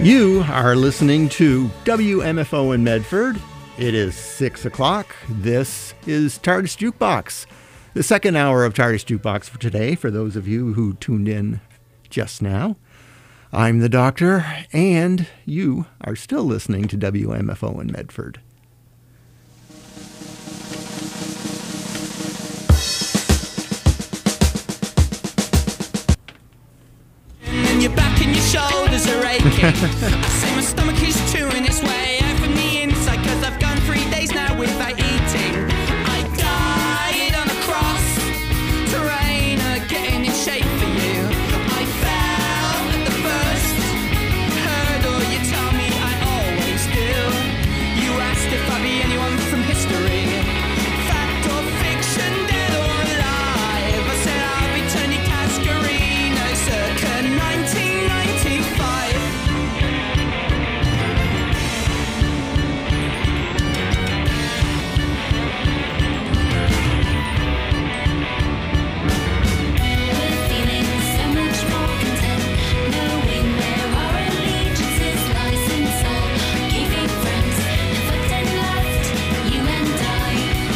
You are listening to WMFO in Medford. It is 6 o'clock. This is TARDIS Jukebox, the second hour of TARDIS Jukebox for today, for those of you who tuned in just now. I'm the Doctor, and you are still listening to WMFO in Medford. And your back and your shoulders are aching. I say my stomach is chewing its way out from the inside, 'cause I've gone 3 days now without eating. I died on a cross, terrain getting in shape for you. I fell at the first hurdle, you tell me I always do. You asked if I'd be anyone from history, fact or fiction, dead or alive. I said I'll be Tony Cascarino circa 1995. We're feeling so much more content, knowing where our allegiances lies in soul, keeping friends and foot and left, you and I.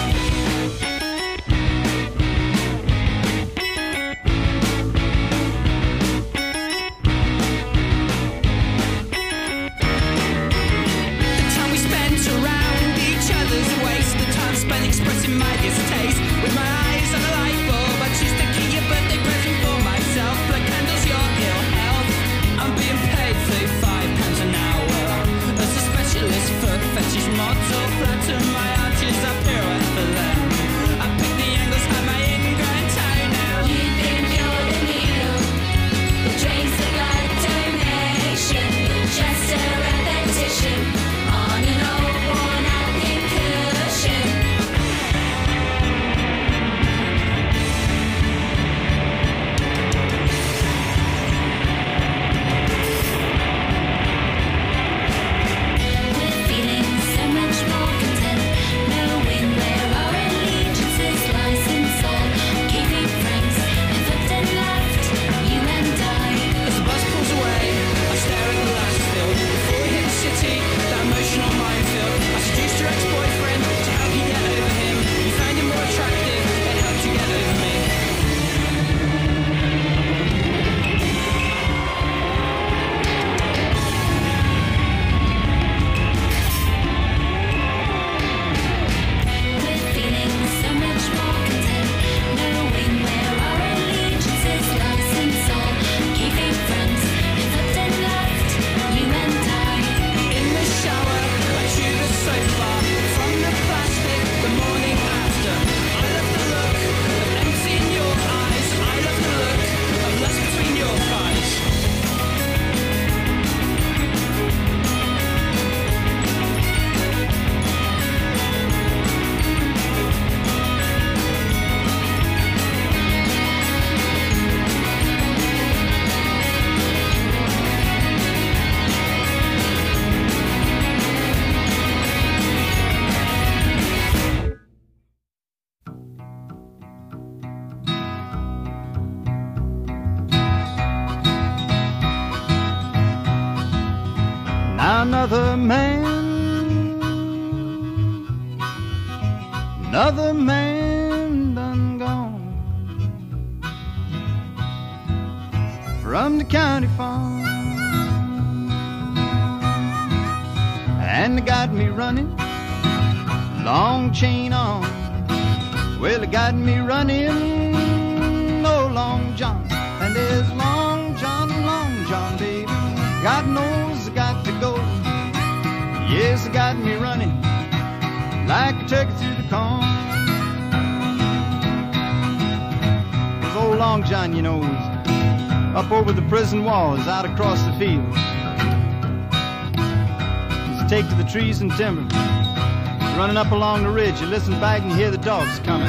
The time we spent around each other's waist, the time spent expressing my distaste. With my eyes on a light bulb, I choose to keep your birthday present for myself. Blood candles, your ill health. I'm being paid £35 an hour as a specialist foot fetish model. Flatter my arches, I pirouette for them. I pick the angles, have my ingrown toenail. You think you're the needle, the trace of blood donation, just a repetition on an old worn out pincushion. We're feeling so much more content, knowing where our allegiances lies in soul, keeping friends and foot and left, you and I. As the bus pulls away, I stare at the last still. Before we hit the city, that emotional minefield. I seduced your ex-boyfriend to help you get over him. You found him more attractive, it helped you get over me. We're feeling so much more content, knowing where our allegiances lies in soul, keeping friends and foot and left, you and I. In the shower, I chew the sofa. From the plastic, the morning after. I love the look of empty in your eyes. I love the look of lust between your thighs. Now another man done gone from the county farm, and it got me running, long chain on. Well, it got me running, oh, Long John, and there's Long John, baby. God knows I got to go. Yes, it got me running like a turkey through the corn. 'Cause old Long John, you know, is up over the prison walls, out across the field. Just take to the trees and timber, running up along the ridge. You listen back and you hear the dogs coming.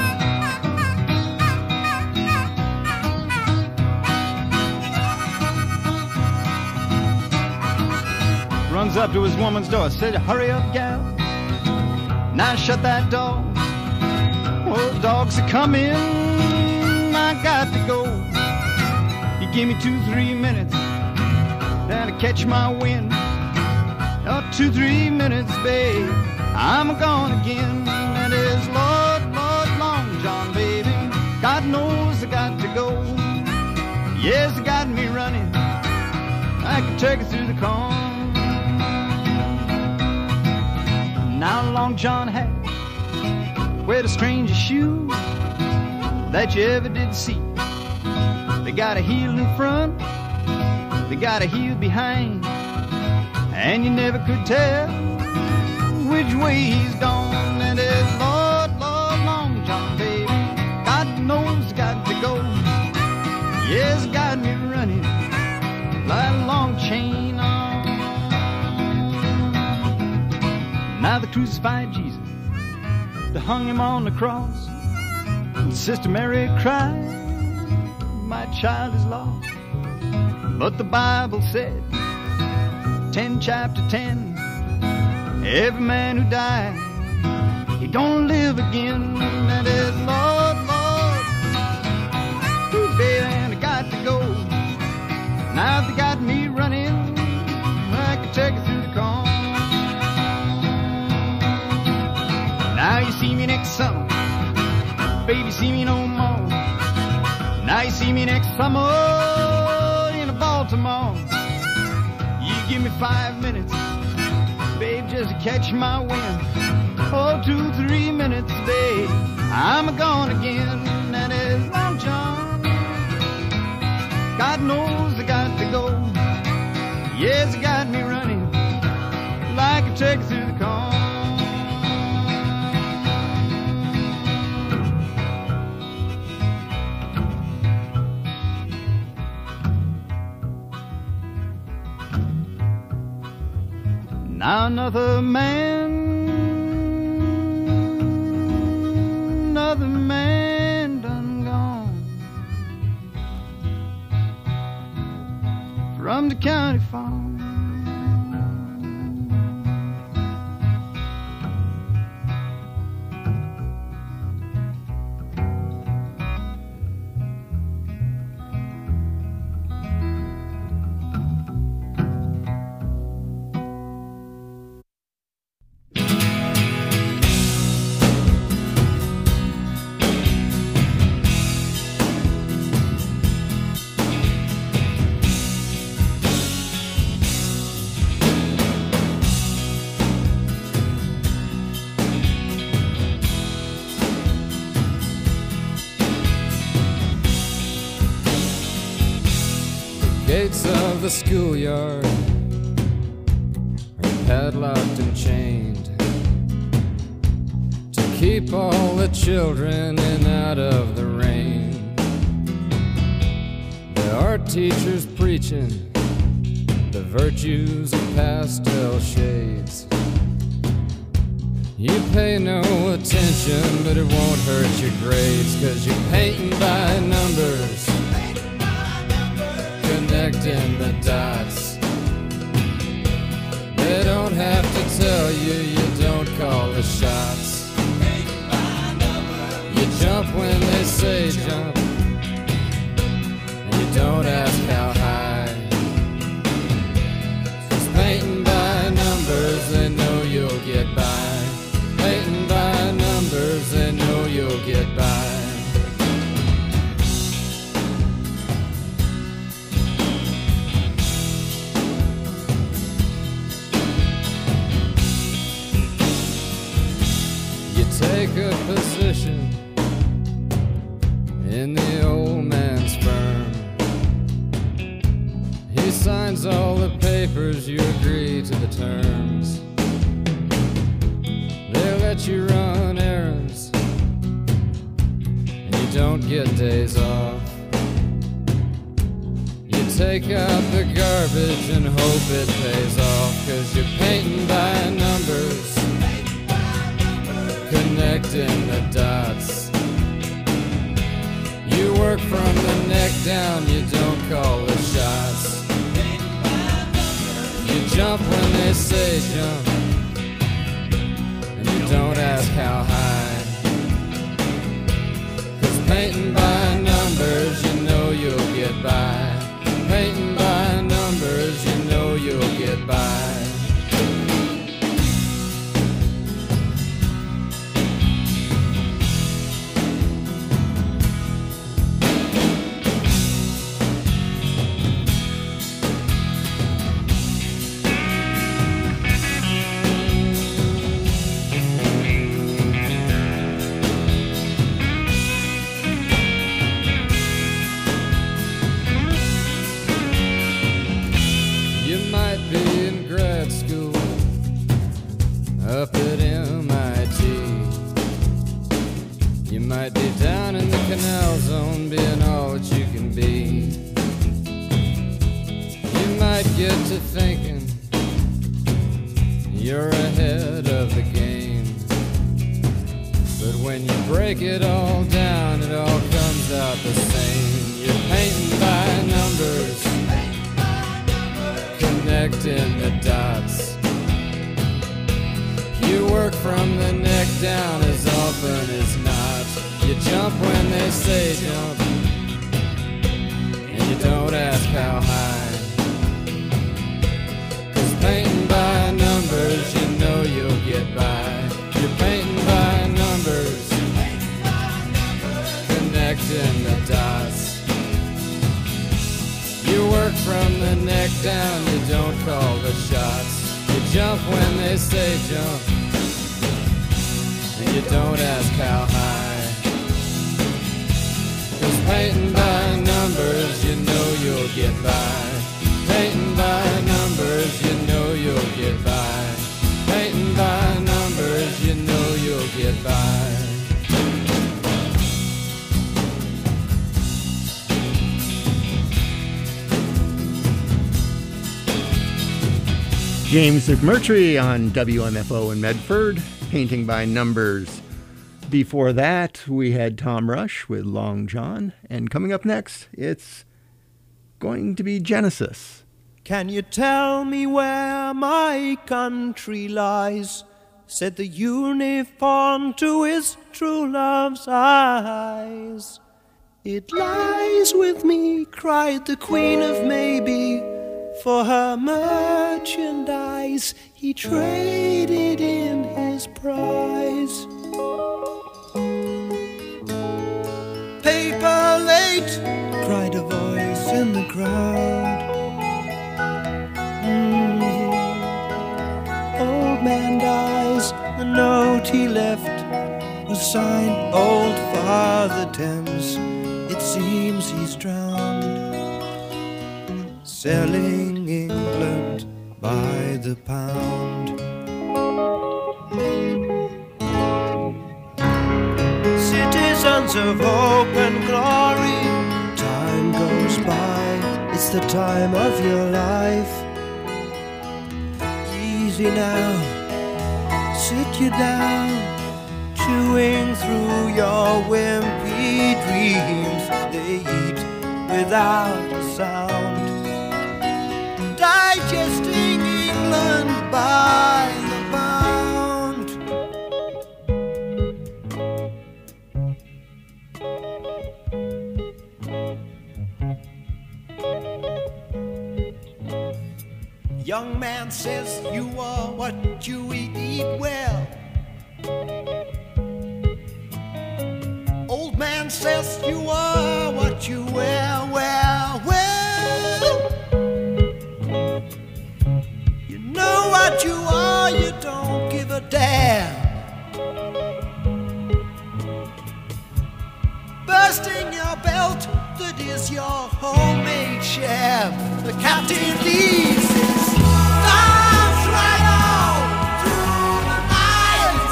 Runs up to his woman's door, said, "Hurry up, gal. Now shut that door. Oh, dogs are coming. I got to go. You give me 2-3 minutes, down to catch my wind. 2, 3 minutes, babe, I'm gone again. And it's Lord, Lord, Long John, baby. God knows I got to go. Yes, it got me running like a turkey through the corn. Now Long John had wear the strangest shoe that you ever did see. They got a heel in front, they got a heel behind, and you never could tell which way he's gone. And it's Lord, Lord, Long John, baby. God knows got to go. Yes, got me running like a long chain on. Now they crucified Jesus, they hung him on the cross, and Sister Mary cried, my child is lost. But the Bible said, chapter 10, every man who died, he gonna live again. And it's Lord, Lord, ooh, baby, and I got to go. Now they got me running like a turkey through the corn. Now you see me next summer, baby, see me no more. Now you see me next summer in Baltimore. You give me 5 minutes, babe, just to catch my wind. 2, 3 minutes, babe, I'm gone again. And it's Long John, God knows I got to go. Yes, it got me running like a turkey through the corn. Now another man done gone from the county farm. Gates of the schoolyard are padlocked and chained to keep all the children in out of the rain. There are teachers preaching the virtues of pastel shades. You pay no attention, but it won't hurt your grades, 'cause you're painting by numbers, connecting the dots. They don't have to tell you, you don't call the shots. You jump when they say jump, and you don't ask how high. 'Cause painting by numbers, they know you'll get by. Painting by numbers, they know you'll get by. Take a position in the old man's firm. He signs all the papers, you agree to the terms. They let you run errands, and you don't get days off. You take out the garbage and hope it pays off, 'cause you're painting by numbers, connecting the dots. You work from the neck down, you don't call the shots. You jump when they say jump, and you don't ask how high. 'Cause painting by numbers, you know you'll get by. Painting by numbers, you get to thinking you're ahead of the game. But when you break it all down, it all comes out the same. You're painting by numbers, connecting the dots. You work from the neck down as often as not. You jump when they say jump, and you don't ask how high. 'Cause painting by numbers, you know you'll get by. You're painting by numbers, connecting the dots. You work from the neck down, you don't call the shots. You jump when they say jump, and you don't ask how high. 'Cause painting by numbers, you know you'll get by. Painting by numbers, you know you'll get by. Painting by numbers, you know you'll get by. James McMurtry on WMFO in Medford, Painting by Numbers. Before that, we had Tom Rush with Long John. And coming up next, it's going to be Genesis. Can you tell me where my country lies? Said the unicorn to his true love's eyes. It lies with me, cried the Queen of Maybe. For her merchandise he traded in his prize. Paper late, cried a voice in the crowd. Old man dies, the note he left was signed Old Father Thames. It seems he's drowned, selling England by the pound. Citizens of hope and glory, time goes by, it's the time of your life. Easy now, sit you down, chewing through your wimpy dreams. They eat without a sound, digesting England by the pound. Young man says you are what you eat well. Old man says you are what you wear. Well, you know what you are, you don't give a damn. Bursting your belt, that is your homemade sham. The captain leads his arms right on through the night.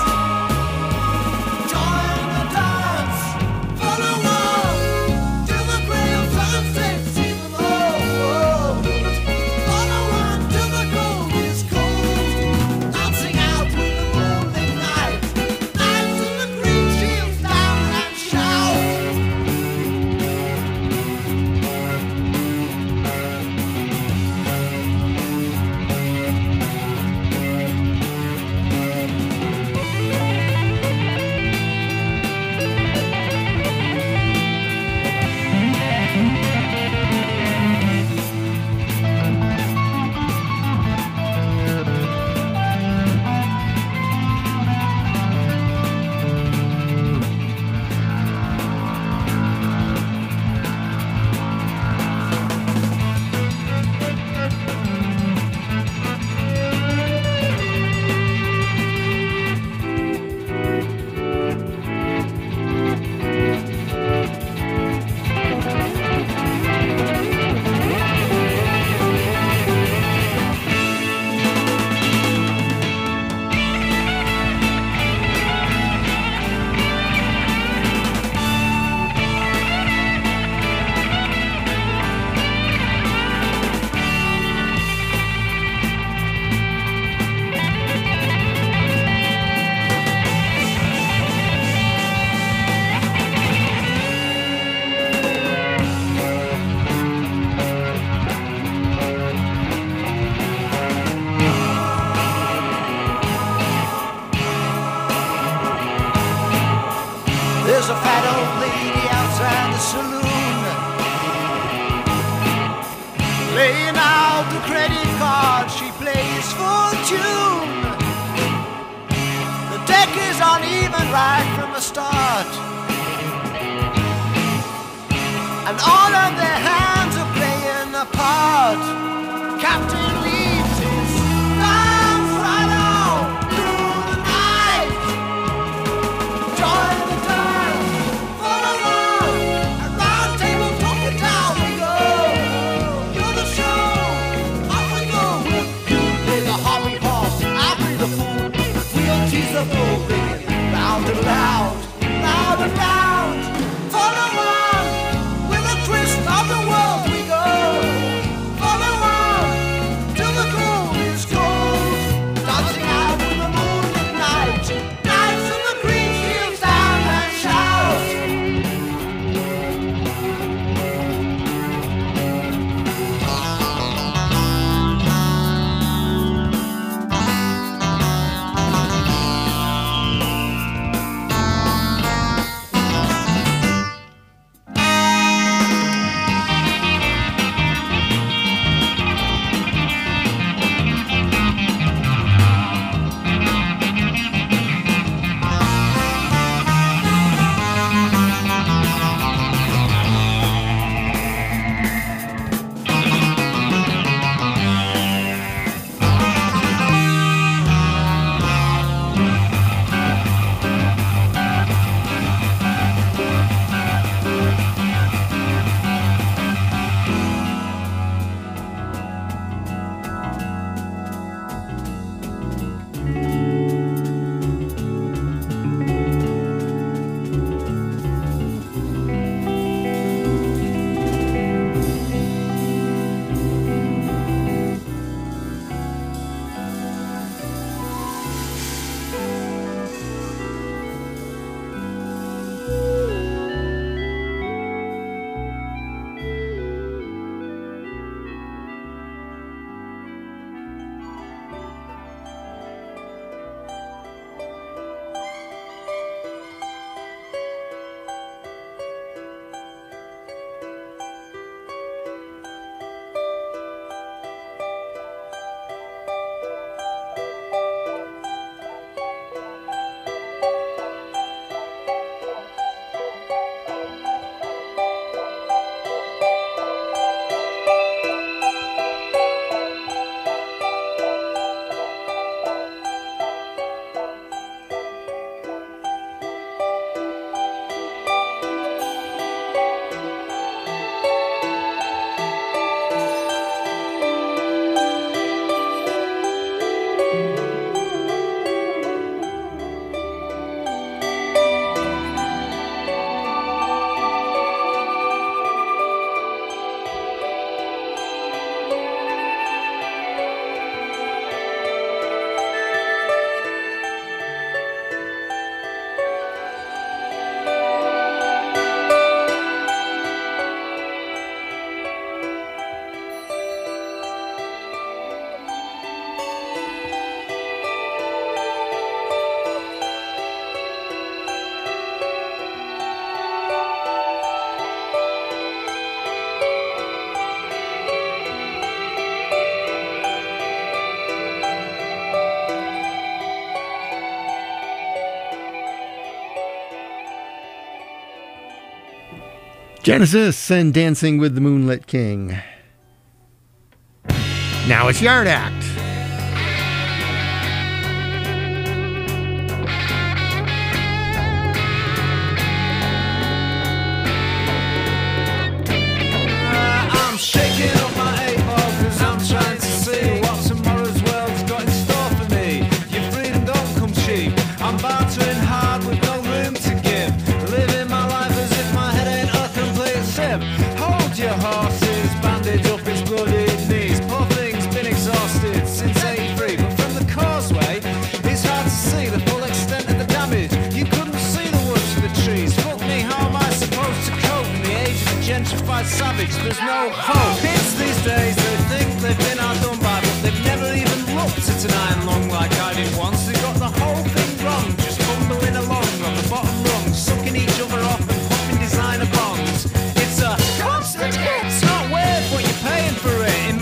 Join the dance, follow on till the gray of sunset, see the road. Follow on till the gold is cold, dancing out with the rolling night. Knights in the green shields down and shout. laying out the credit card, she plays full tune. The deck is uneven right from the start, and all of their hands are playing a part. Captain leaves his arms right out through the night. Join the dance, follow on, a round table talking down we go. You're the show, off we go. You play the hobby horse, I'll play the fool. We'll tease the bull, baby, loud and loud, loud and loud. Follow on, with a twist of the world we go. Follow on, till the goal is gold. Dancing out with the moon at night. Nights in the green fields down and shout. Genesis and Dancing with the Moonlit King. Now it's Yard Act. I'm shaking up my 8 ball 'cause I'm trying to see what tomorrow's world's got in store for me. Your freedom don't come cheap. I'm bartering hard with no room to give. Living my life as if my head ain't a complete sip. Hold your horses, bandage up its bloody knees. Poor thing's been exhausted since 83. But from the causeway, it's hard to see the full extent of the damage. You couldn't see the woods for the trees. Fuck me, how am I supposed to cope in the age of the gentrified savage? There's no hope. Kids these days, they think they've been outdone by, but they've never even looked at an iron lung like I did once. They got the whole thing wrong, just bumbling along on the bottom rung, sucking each other off and popping designer bongs. It's a constant hit, it's not worth what you're paying for it.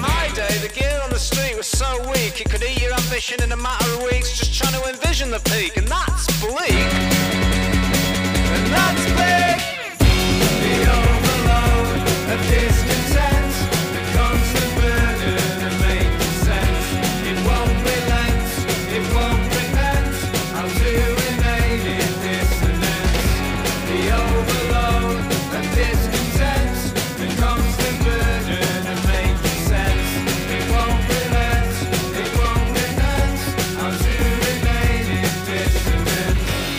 weak. It could eat your ambition in a matter of weeks, just trying to envision the peak, and that's bleak. And that's big. The overload of discontent, the constant burden of making sense. It won't relent, it won't repent. How to remain in dissonance. The overload of discontent, the constant burden of making sense. It won't relent, it won't repent. How to remain in dissonance.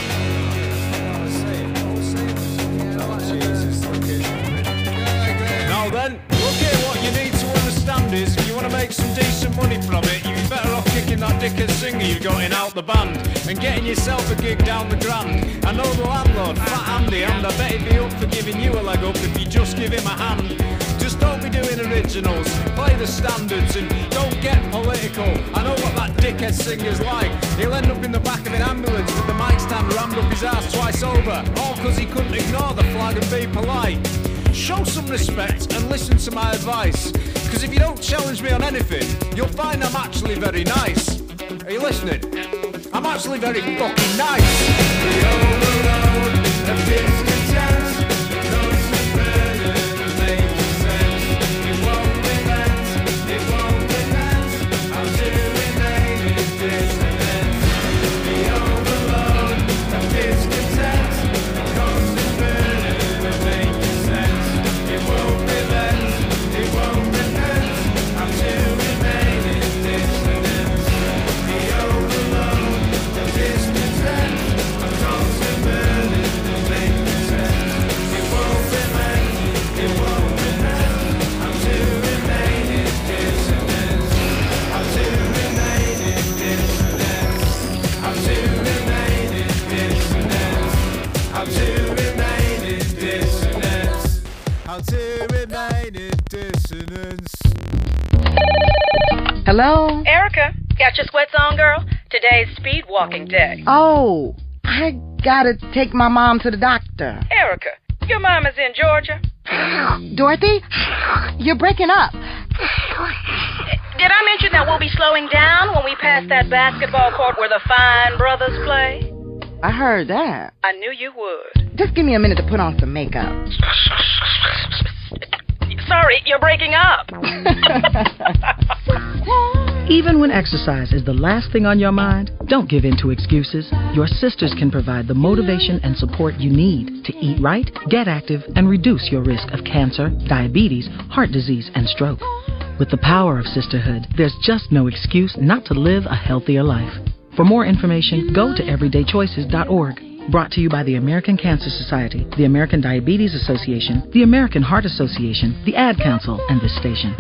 Now then, look here, what you need to understand is if you want to make some decent money from it, you'd be better off kicking that dickhead singer you've got in out the band and getting yourself a gig down the Grand. I know the landlord, Fat Andy, and I bet he'd be up for giving you a leg up if you just give him a hand. Just don't be doing originals, play the standards and don't get political. I know what that dickhead singer's like. He'll end up in the back of an ambulance with the mic stand rammed up his ass twice over, all because he couldn't ignore the flag and be polite. Show some respect and listen to my advice, because if you don't challenge me on anything, you'll find I'm actually very nice. Are you listening? I'm actually very fucking nice. The overload of discontent, the constant burden of making sense. It won't relent, it won't relent. How to remain in dissonance. The overload of discontent, the constant burden of making sense. It won't relent, it won't repent. How to remain in dissonance. The overload of discontent, the constant burden of making sense. It won't relent, it won't repent. How to remain in dissonance. How to remain in dissonance. How to remain in dissonance. How to remain in dissonance. How to remain in dissonance. Hello? Erica, got your sweats on, girl? Today's speed walking day. Oh, I gotta take my mom to the doctor. Erica, your mom is in Georgia. Dorothy, you're breaking up. Did I mention that we'll be slowing down when we pass that basketball court where the fine brothers play? I heard that. I knew you would. Just give me a minute to put on some makeup. Sorry, you're breaking up. Even when exercise is the last thing on your mind, don't give in to excuses. Your sisters can provide the motivation and support you need to eat right, get active, and reduce your risk of cancer, diabetes, heart disease, and stroke. With the power of sisterhood, there's just no excuse not to live a healthier life. For more information, go to everydaychoices.org. Brought to you by the American Cancer Society, the American Diabetes Association, the American Heart Association, the Ad Council, and this station.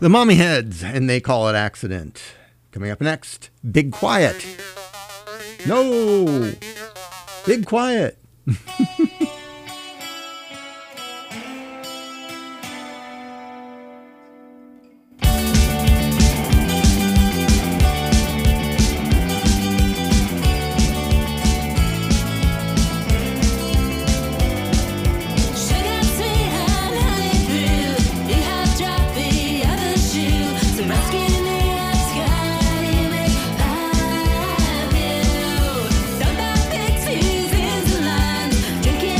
The Mommy Heads, and They Call It Accident. Coming up next, Big Quiet. No! Big Quiet. Drinking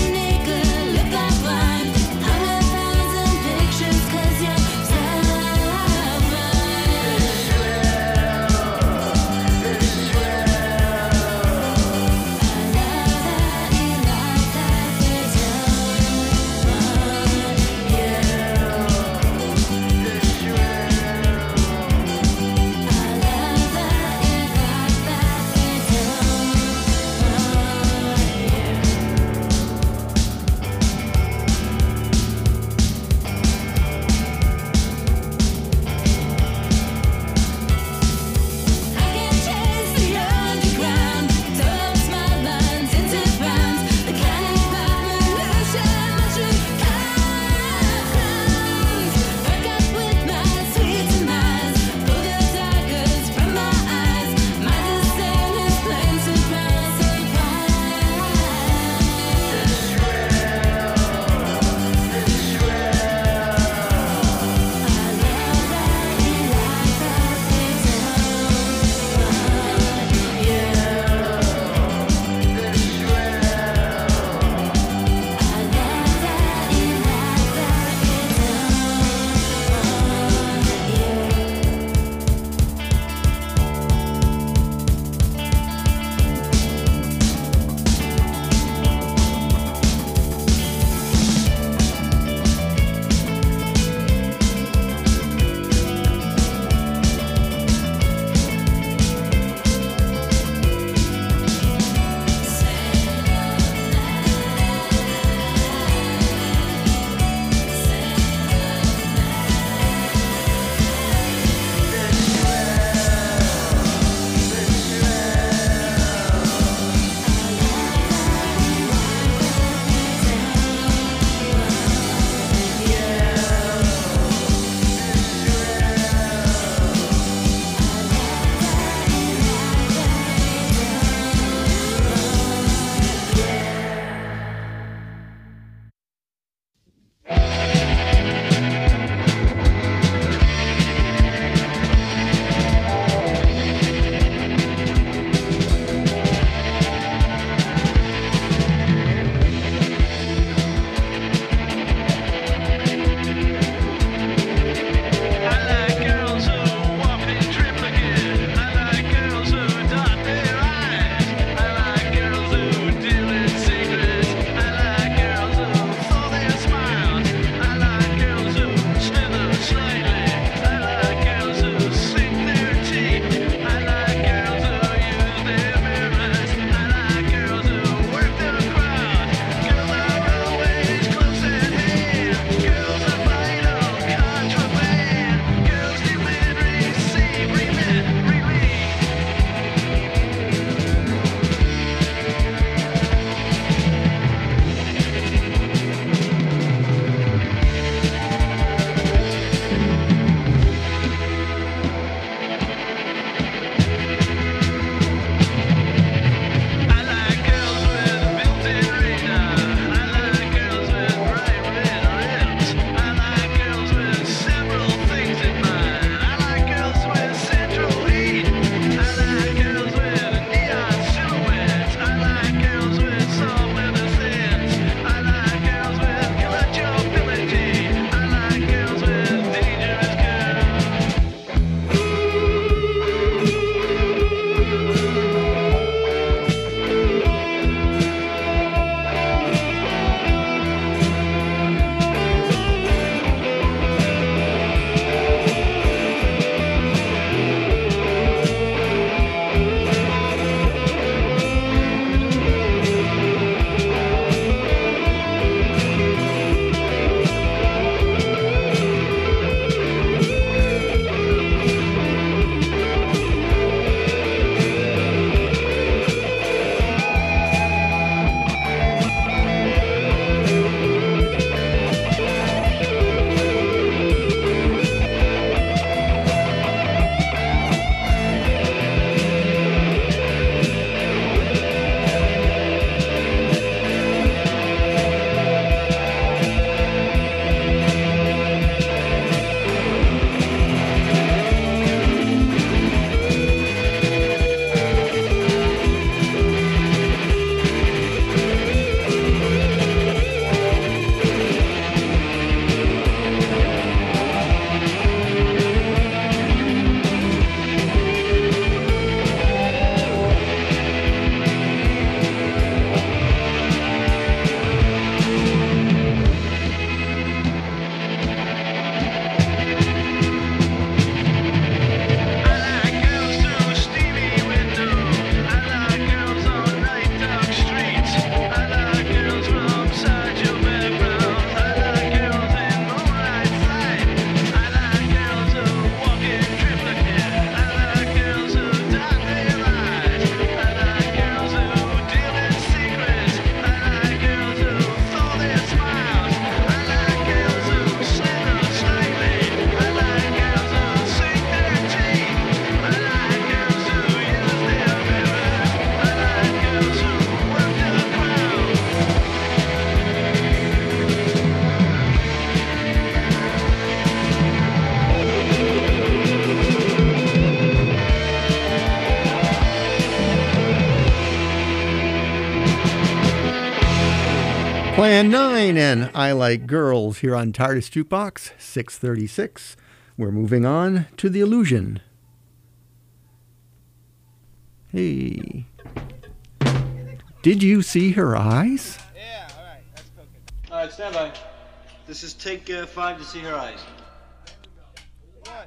Plan 9 and I Like Girls here on TARDIS Jukebox 636. We're moving on to The Illusion. Hey. Did you see her eyes? Yeah, all right, that's cooking. All right, stand by. This is take 5 to see her eyes. What?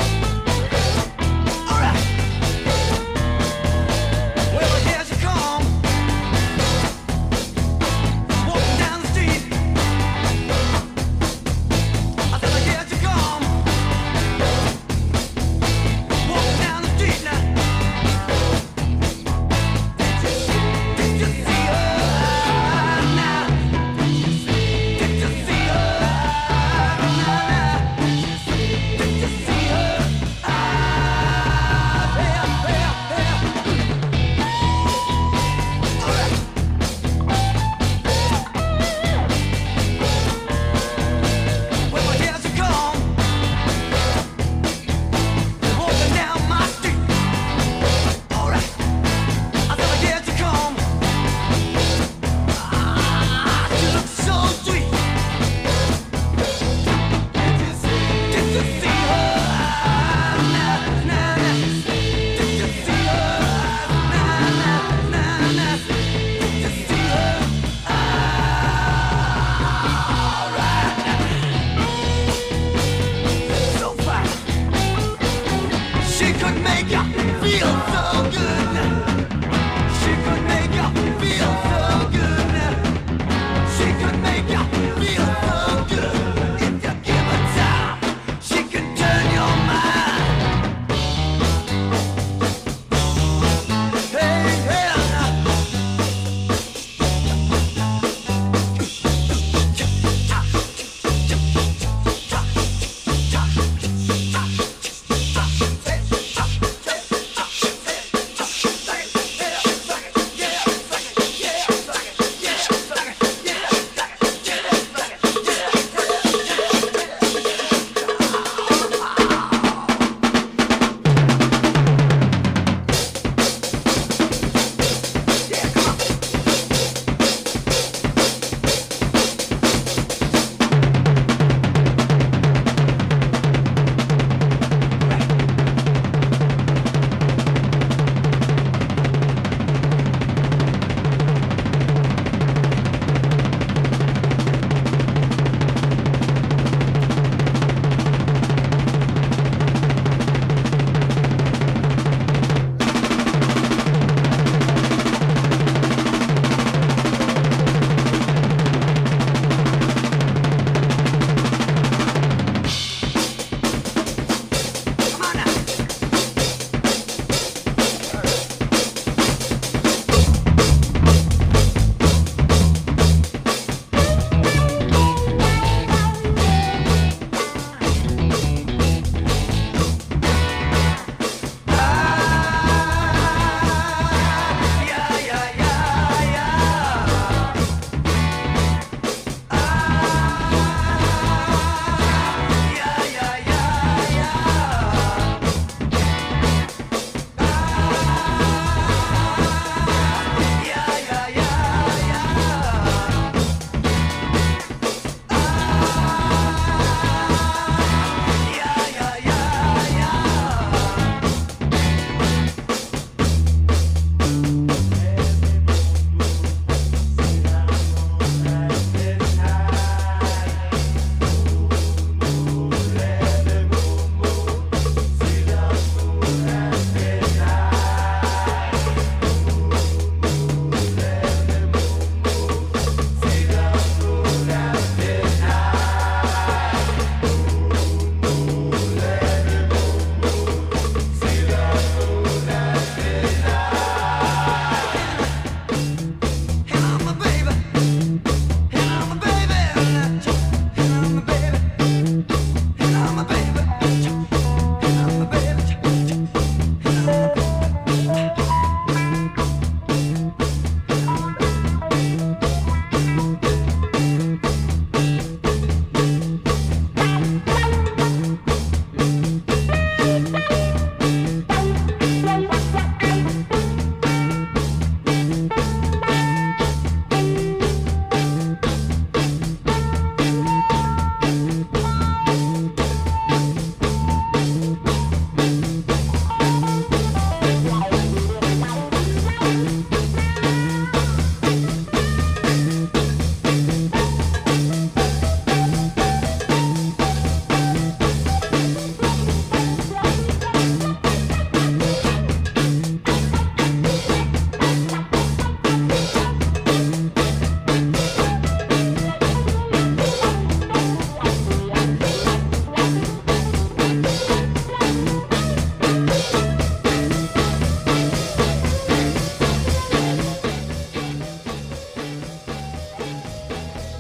Well, here she come.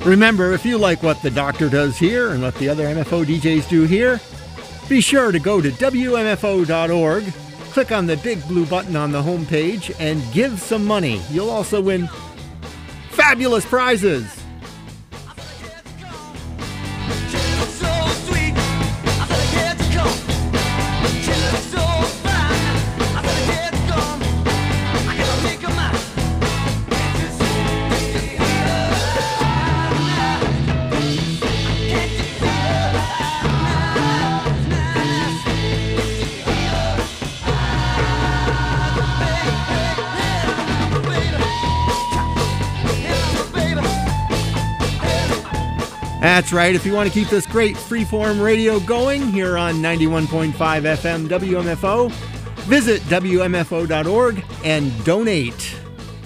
Remember, if you like what the Doctor does here and what the other MFO DJs do here, be sure to go to WMFO.org, click on the big blue button on the homepage, and give some money. You'll also win fabulous prizes. That's right. If you want to keep this great freeform radio going here on 91.5 FM WMFO, visit WMFO.org and donate.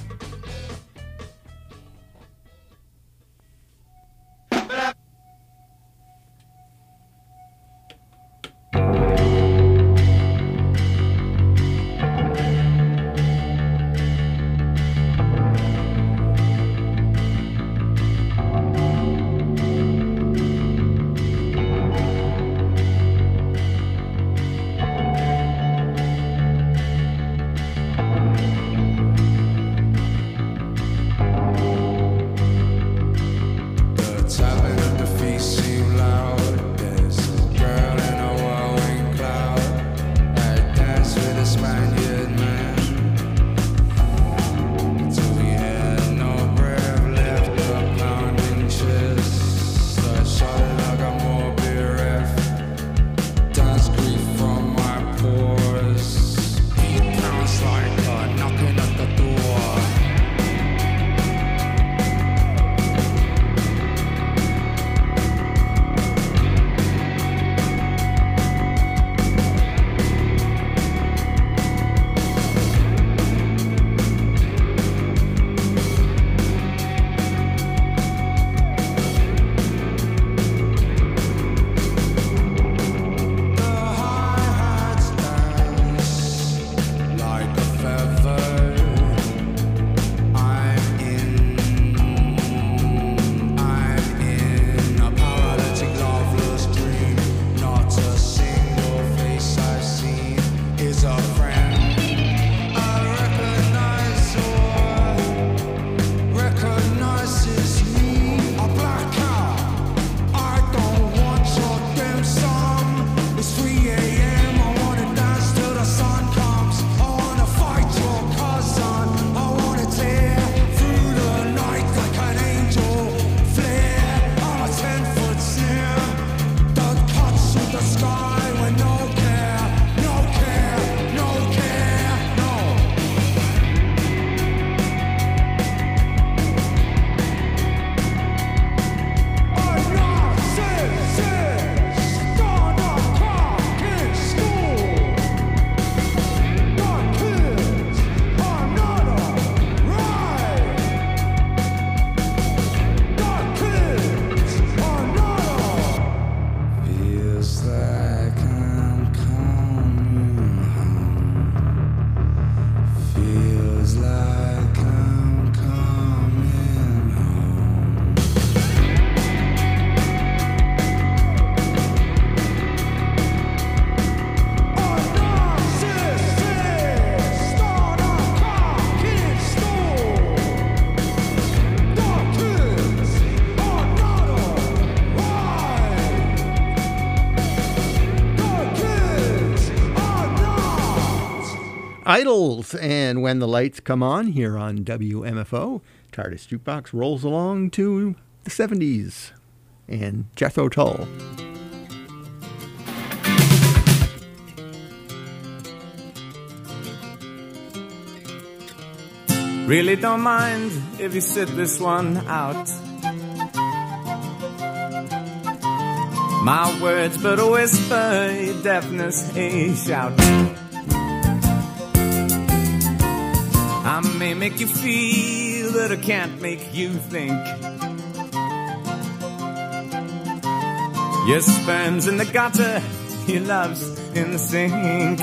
Idols, and When the Lights Come On here on WMFO. TARDIS Jukebox rolls along to the 70s and Jethro Tull. Really don't mind if you sit this one out. My words but a whisper, your deafness a shout. I may make you feel, but I can't make you think. Your sperm's in the gutter, your love's in the sink.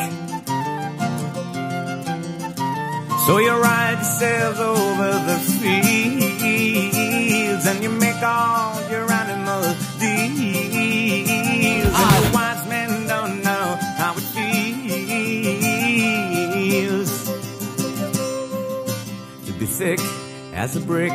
So you ride yourselves over the fields and you make all thick as a brick.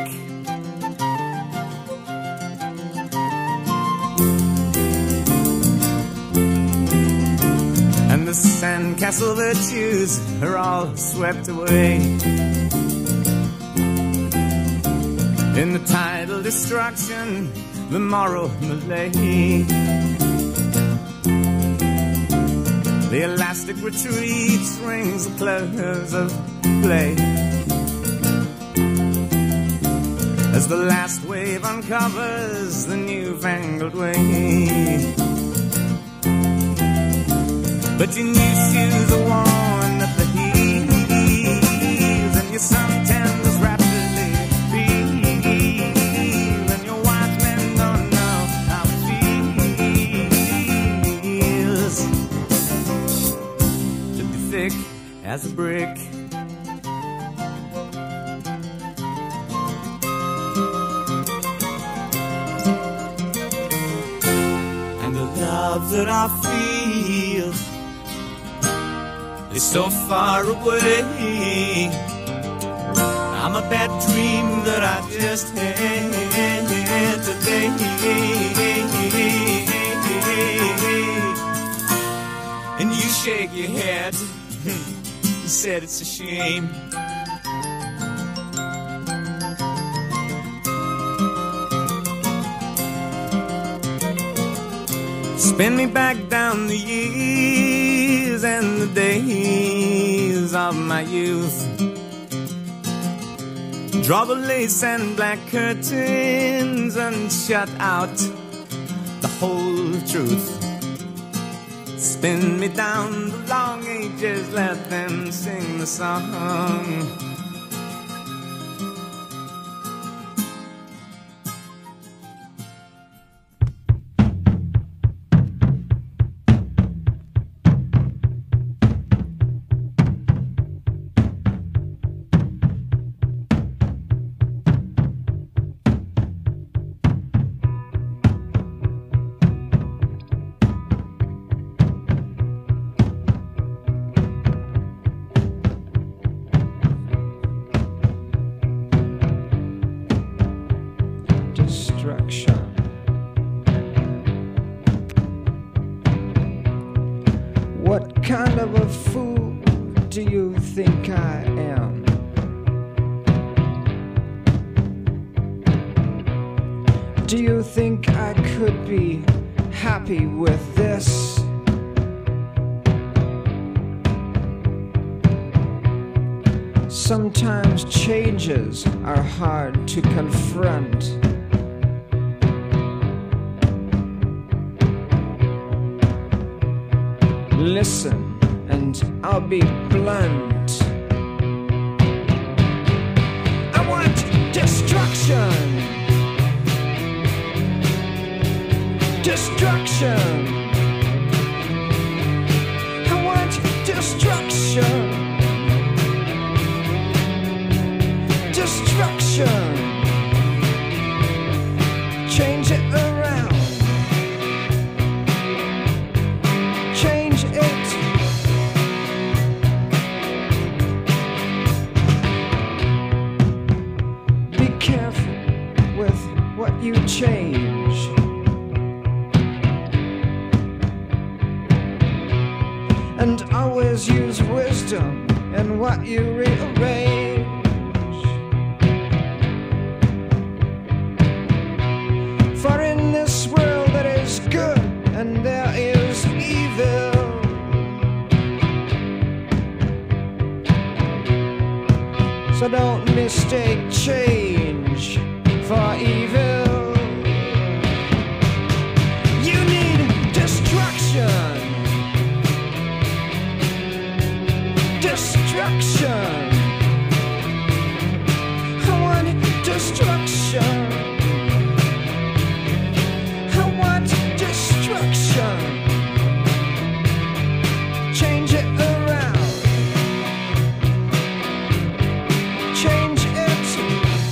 And the sandcastle virtues are all swept away in the tidal destruction, the moral malaise. The elastic retreat rings the close of play as the last wave uncovers the newfangled way. But your new shoes are worn at the heels, and your suntans rapidly peel, and your wise men don't know how it feels to be thick as a brick. And the love that I feel is so far away. I'm a bad dream that I just had today. And you shake your head, you said it's a shame. Spin me back down the years and the days of my youth. Draw the lace and black curtains and shut out the whole truth. Spin me down the long ages, let them sing the song. What kind of a fool do you think I am? Do you think I could be happy with this? Sometimes changes are hard to confront. Listen, and I'll be blunt. I want destruction. Destruction. I want destruction. Destruction. Change it around. Change it. Be careful with what you change. And always use wisdom in what you rearrange. For in this world there is good and there is evil. So don't mistake change for evil. You need destruction. Destruction. I want destruction. I want destruction. Change it around. Change it.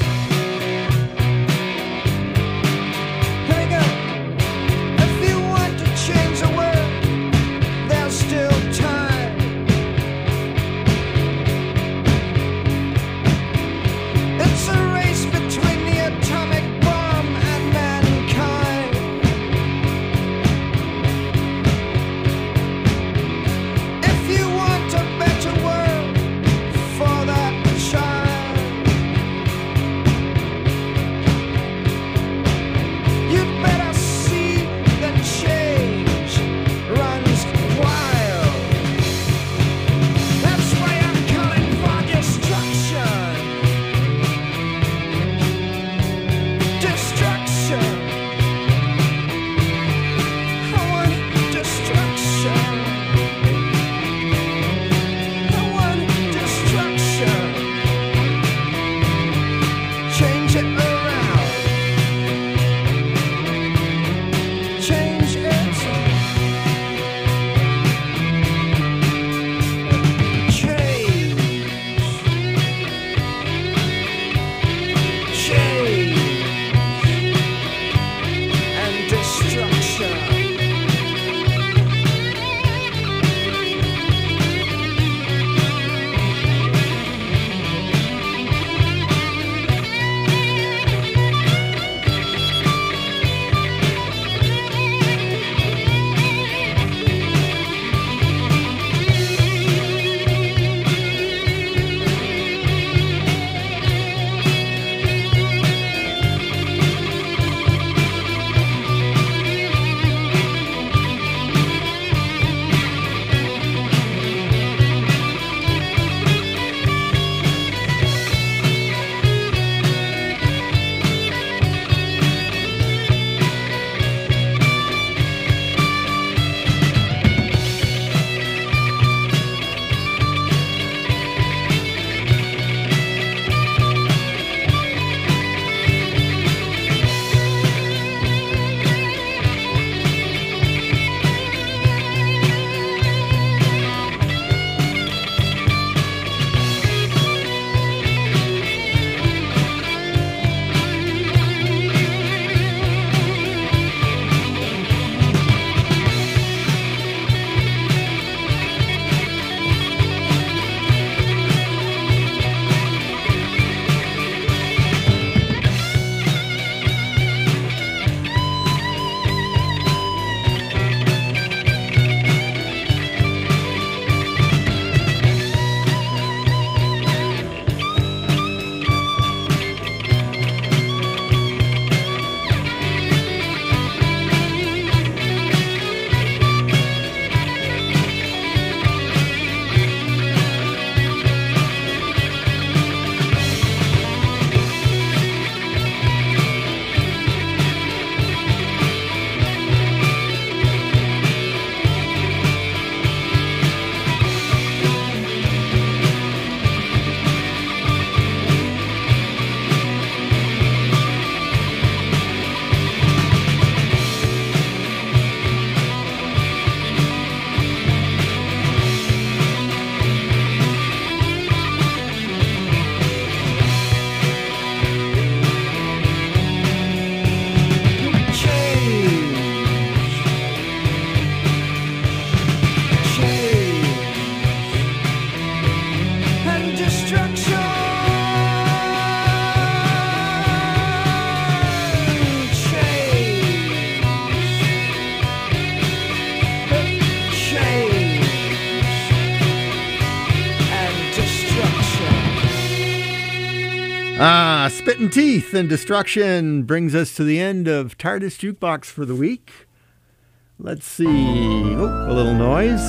Spittin' Teeth and Destruction brings us to the end of TARDIS Jukebox for the week. Let's see. Oh, a little noise.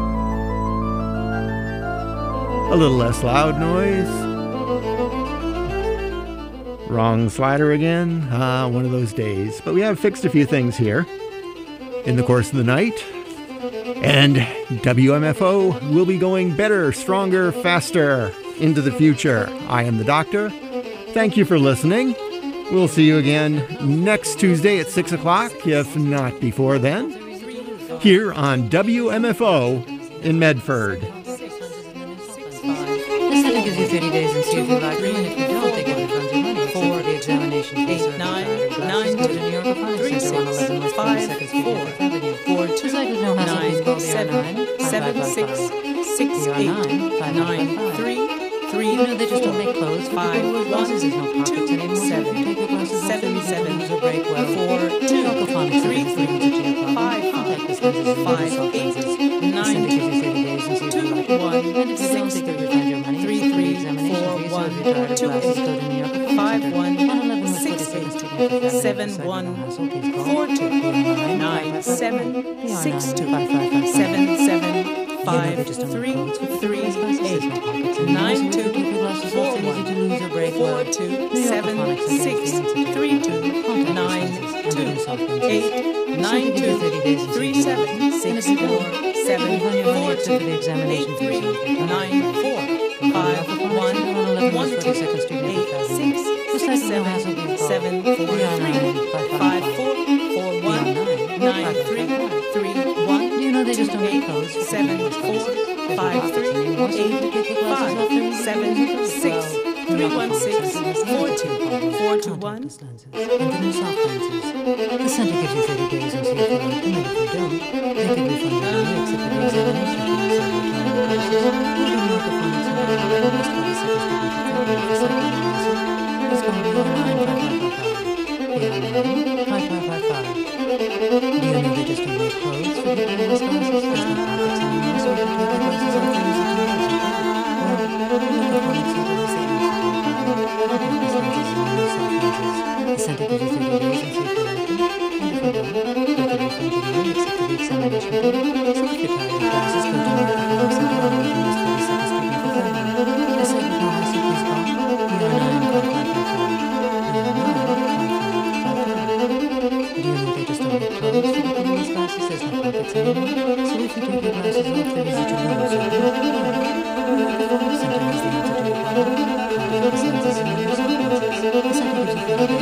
A little less loud noise. Wrong slider again. One of those days. But we have fixed a few things here in the course of the night. And WMFO will be going better, stronger, faster into the future. I am the Doctor. Thank you for listening. We'll see you again next Tuesday at 6 o'clock, if not before then, here on WMFO in Medford. This study gives you 30 days and see if you like them, and if you don't, they give you funds your money. For the examination, 8, 9, 9, 2, 3, 6, 5, 4, 4, 2, 9, 7, 7, 6, 6, 8, 9, 3, 3. You know they just don't make clothes. 5, 1, 2, 7, 7, 7, 4, 2, 3, 3, 5, 5, 8, 9, 2, 1, 6, 3, 3, 4, 1, 2, 5, 1, 6, 8, 7, 1, 4, 2, 9, 7, 6, 2, 7, 7, 5, 3, 3, 8, 9, 2, 4, 4, 2, 7, 6, 3, 2, 9, 2, 8, 9, 2, 3, 7, 6, 4, 7, 4, 2, 3, 9, 4, 5, 1, 1, 2, 8, 6, 7, 7, 4, 3, 5, 4, 4, 1, 9, 3, 3, 1. You know they just don't make clothes. 7, 4, 5, 3, 8, 5, 7, 6, 3, 1, 6, 4, 2, 4, 2, 1. And the new soft lenses. The center gives you 30 days and see if you like them, and if you don't, they can refund your money except for the examination fees and return prices. We'll be more at the Phonics Center on West 42nd Street with the company for second analysis. Please call me on 95555. Do you know they just don't make clothes for people in this classes? There's no pockets anymore, so you can take your glasses off things that you use. Well, look at Phonics Center has the answer to your problem. Contact lenses and new soft lenses. The center gives you